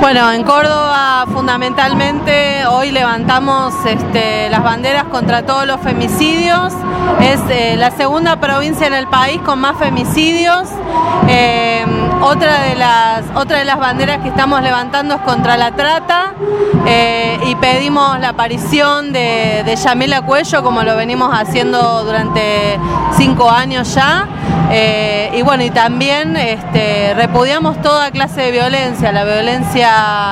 Bueno, en Córdoba fundamentalmente hoy levantamos las banderas contra todos los femicidios. Es la segunda provincia en el país con más femicidios. Otra de las banderas que estamos levantando es contra la trata y pedimos la aparición de Yamila Cuello, como lo venimos haciendo durante 5 años ya. Y bueno, y también repudiamos toda clase de violencia, la violencia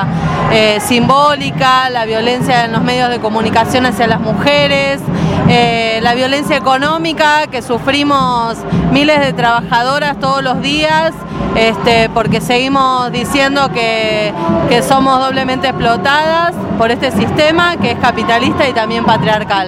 simbólica, la violencia en los medios de comunicación hacia las mujeres, la violencia económica que sufrimos miles de trabajadoras todos los días, porque seguimos diciendo que somos doblemente explotadas por este sistema que es capitalista y también patriarcal.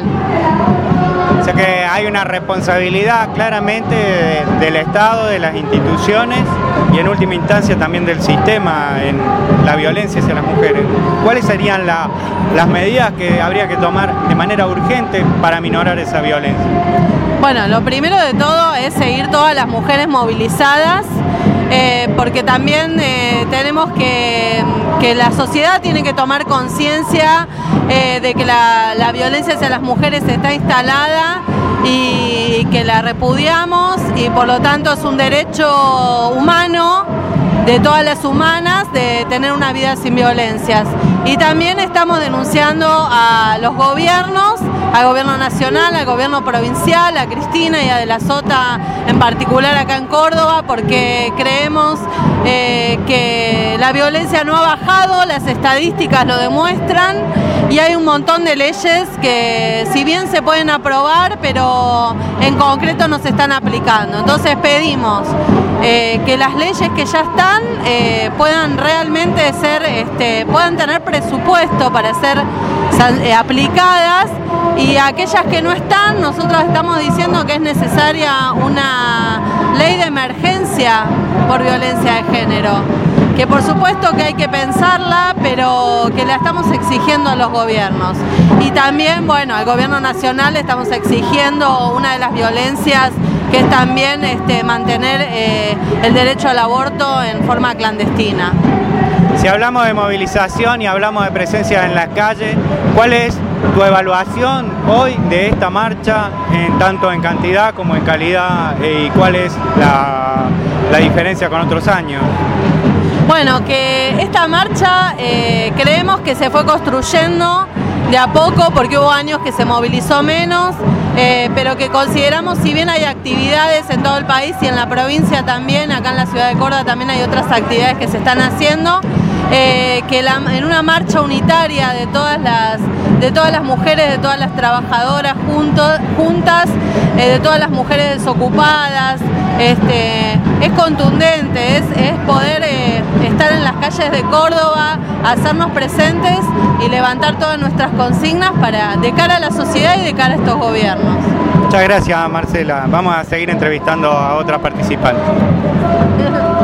O sea que hay una responsabilidad claramente del Estado, de las instituciones y en última instancia también del sistema en la violencia hacia las mujeres. ¿Cuáles serían las medidas que habría que tomar de manera urgente para minorar esa violencia? Bueno, lo primero de todo es seguir todas las mujeres movilizadas, porque también tenemos que la sociedad tiene que tomar conciencia de que la violencia hacia las mujeres está instalada y que la repudiamos, y por lo tanto es un derecho humano de todas las humanas de tener una vida sin violencias. Y también estamos denunciando a los gobiernos, al gobierno nacional, al gobierno provincial, a Cristina y a De la Sota en particular acá en Córdoba, porque creemos que la violencia no ha bajado, las estadísticas lo demuestran y hay un montón de leyes que si bien se pueden aprobar, pero en concreto no se están aplicando. Entonces pedimos que las leyes que ya están puedan realmente ser, puedan tener presupuesto para ser aplicadas, y aquellas que no están, nosotros estamos diciendo que es necesaria una ley de emergencia por violencia de género, que por supuesto que hay que pensarla, pero que la estamos exigiendo a los gobiernos. Y también, bueno, al gobierno nacional estamos exigiendo una de las violencias, que es también mantener el derecho al aborto en forma clandestina. Si hablamos de movilización y hablamos de presencia en las calles, ¿cuál es tu evaluación hoy de esta marcha, tanto en cantidad como en calidad, y cuál es la diferencia con otros años? Bueno, que esta marcha creemos que se fue construyendo de a poco, porque hubo años que se movilizó menos, pero que consideramos, si bien hay actividades en todo el país y en la provincia también, acá en la ciudad de Córdoba también hay otras actividades que se están haciendo, que en una marcha unitaria de todas las mujeres, de todas las trabajadoras juntas, de todas las mujeres desocupadas, es contundente, es poder estar en las calles de Córdoba, hacernos presentes y levantar todas nuestras consignas de cara a la sociedad y de cara a estos gobiernos. Muchas gracias, Marcela. Vamos a seguir entrevistando a otras participantes.